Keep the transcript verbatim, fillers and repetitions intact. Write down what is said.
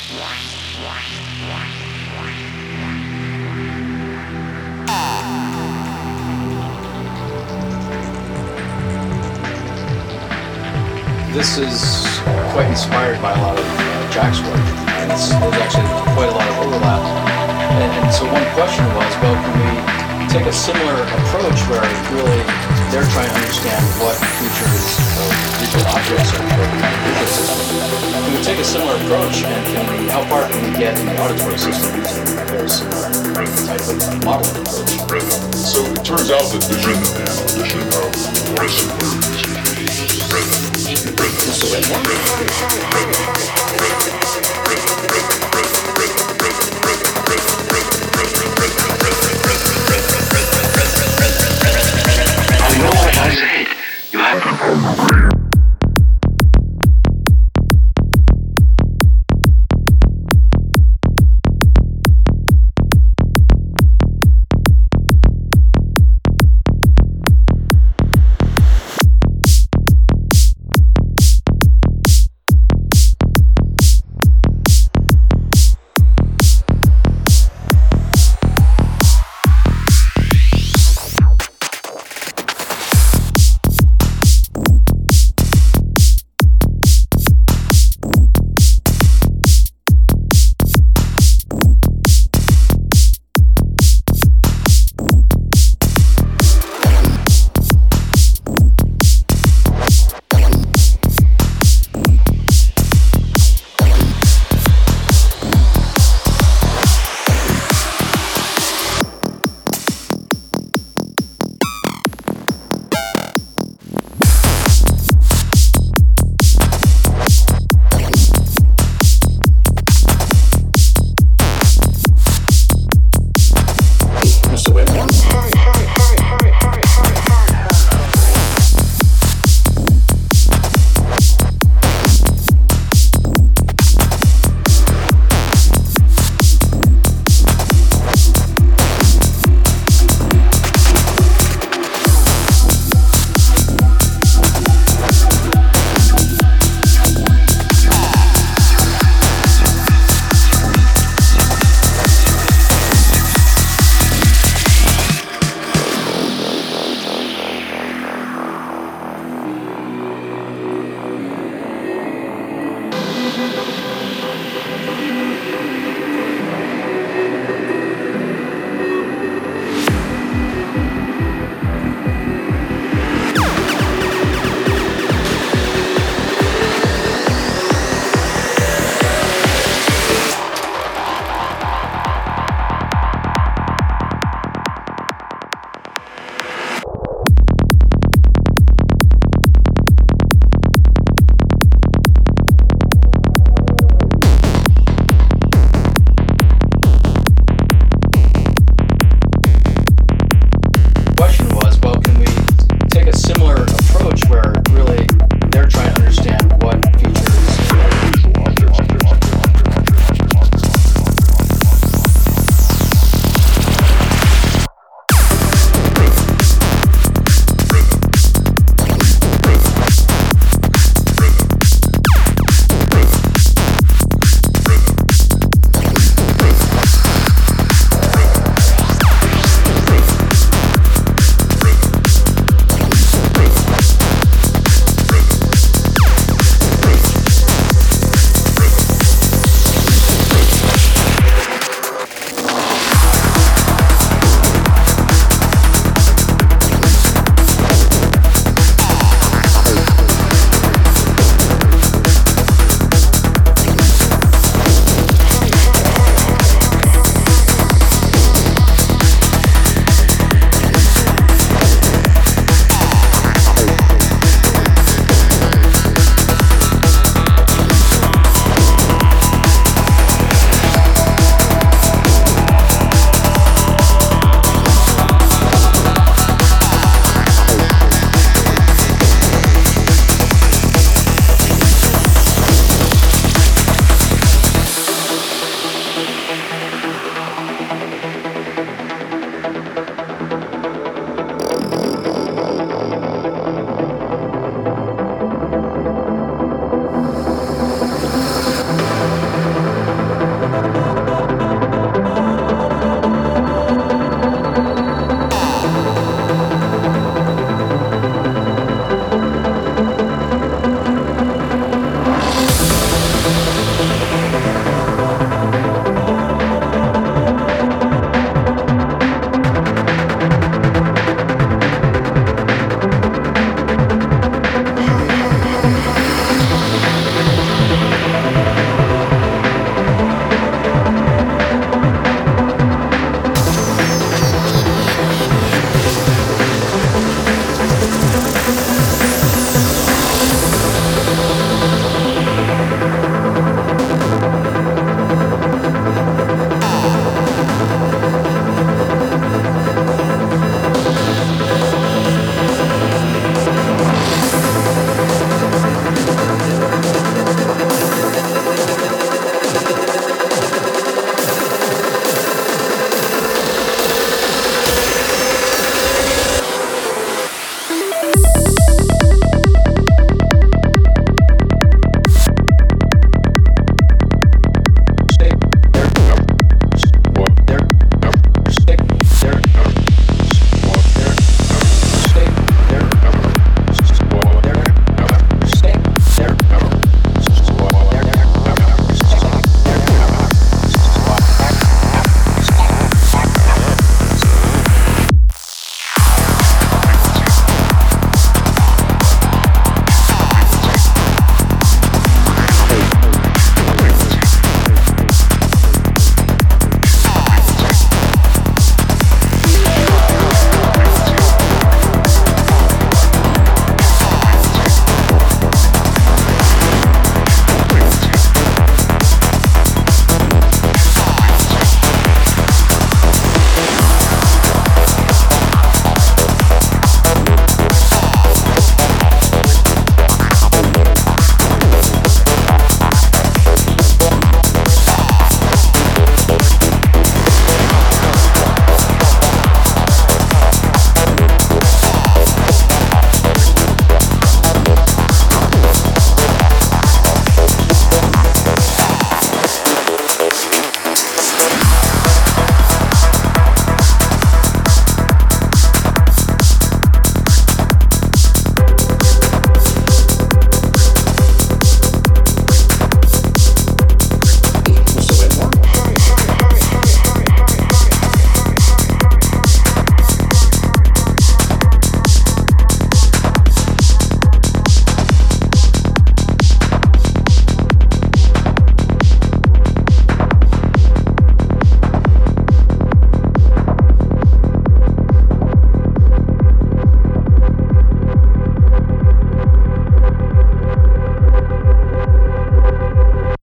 This is quite inspired by a lot of uh, Jack's work, and it's, there's actually quite a lot of overlap. And, and so one question was, well, can we take a similar approach where really they're trying to understand what features of visual objects are in the visual system? Can we take a similar approach, and can we, how far can we get in the auditory system using a very similar type of modeling approach? So it turns out that vision and audition have more similarities. Rhythm. Rhythm. Rhythm. Rhythm.